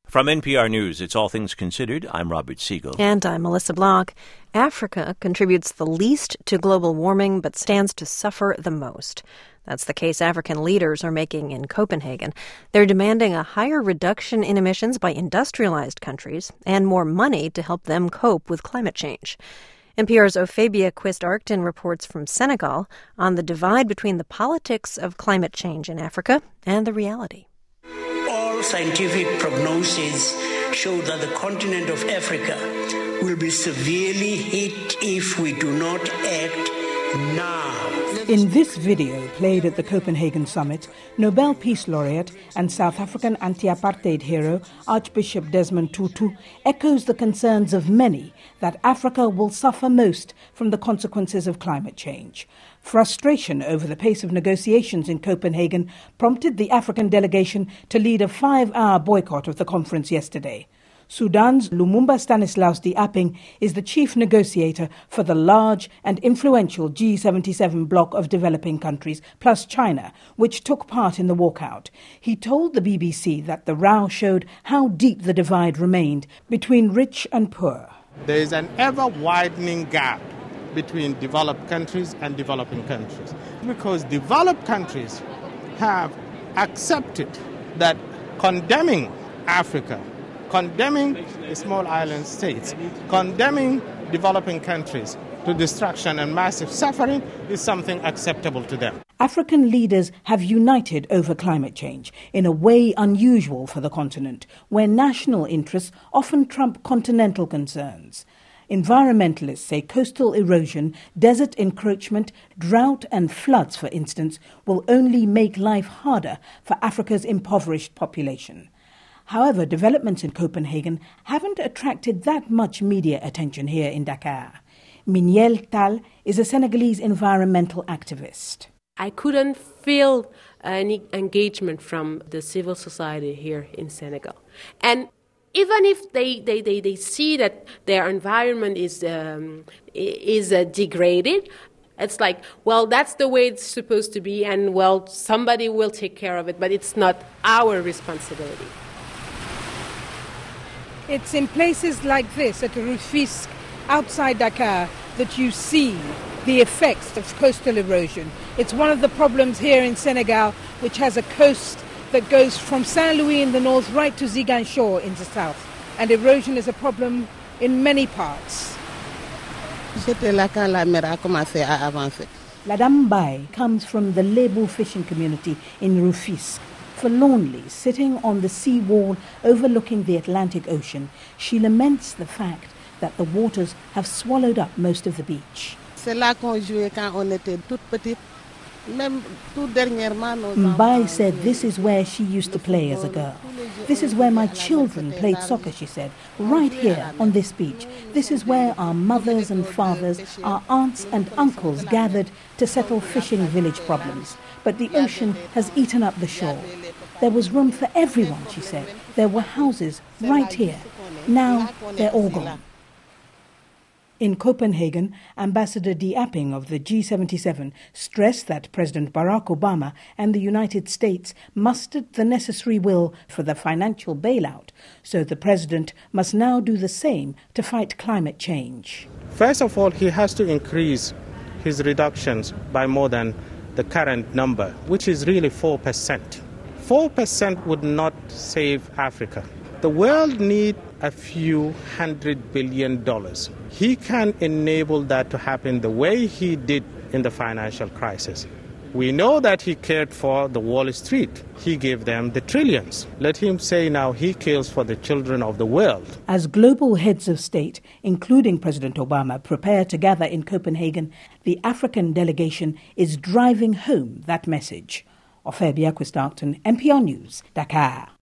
From NPR News, it's All Things Considered. I'm Robert Siegel. And I'm Melissa Block. Africa contributes the least to global warming but stands to suffer the most. That's the case African leaders are making in Copenhagen. They're demanding a higher reduction in emissions by industrialized countries and more money to help them cope with climate change. NPR's Ophabia Quist-Arcton reports from Senegal on the divide between the politics of climate change in Africa and the reality. All scientific prognoses show that the continent of Africa will be severely hit if we do not act now. In this video, played at the Copenhagen summit, Nobel Peace Laureate and South African anti-apartheid hero Archbishop Desmond Tutu echoes the concerns of many that Africa will suffer most from the consequences of climate change. Frustration over the pace of negotiations in Copenhagen prompted the African delegation to lead a 5-hour boycott of the conference yesterday. Sudan's Lumumba Stanislaus Diaping is the chief negotiator for the large and influential G77 bloc of developing countries, plus China, which took part in the walkout. He told the BBC that the row showed how deep the divide remained between rich and poor. There is an ever-widening gap between developed countries and developing countries, because developed countries have accepted that condemning Africa, condemning the small island states, condemning developing countries to destruction and massive suffering is something acceptable to them. African leaders have united over climate change in a way unusual for the continent, where national interests often trump continental concerns. Environmentalists say coastal erosion, desert encroachment, drought and floods, for instance, will only make life harder for Africa's impoverished population. However, developments in Copenhagen haven't attracted that much media attention here in Dakar. Miniel Tal is a Senegalese environmental activist. I couldn't feel any engagement from the civil society here in Senegal. And even if they see that their environment is degraded, it's like, well, that's the way it's supposed to be, and, well, somebody will take care of it, but it's not our responsibility. It's in places like this, at Rufisque, outside Dakar, that you see the effects of coastal erosion. It's one of the problems here in Senegal, which has a coast that goes from Saint-Louis in the north right to Ziguinchor in the south. And erosion is a problem in many parts. Ladam Bai comes from the Lebu fishing community in Rufisque. Forlornly sitting on the sea wall overlooking the Atlantic Ocean, she laments the fact that the waters have swallowed up most of the beach. Mbai said this is where she used to play as a girl. This is where my children played soccer, she said, right here on this beach. This is where our mothers and fathers, our aunts and uncles gathered to settle fishing village problems. But the ocean has eaten up the shore. There was room for everyone, she said. There were houses right here. Now they're all gone. In Copenhagen, Ambassador Diaping of the G77 stressed that President Barack Obama and the United States mustered the necessary will for the financial bailout, so the president must now do the same to fight climate change. First of all, he has to increase his reductions by more than the current number, which is really 4%. 4% would not save Africa. The world needs a few $100 billion. He can enable that to happen the way he did in the financial crisis. We know that he cared for the Wall Street. He gave them the trillions. Let him say now he cares for the children of the world. As global heads of state, including President Obama, prepare to gather in Copenhagen, the African delegation is driving home that message. Ophabia Quist-Arcton, NPR News, Dakar.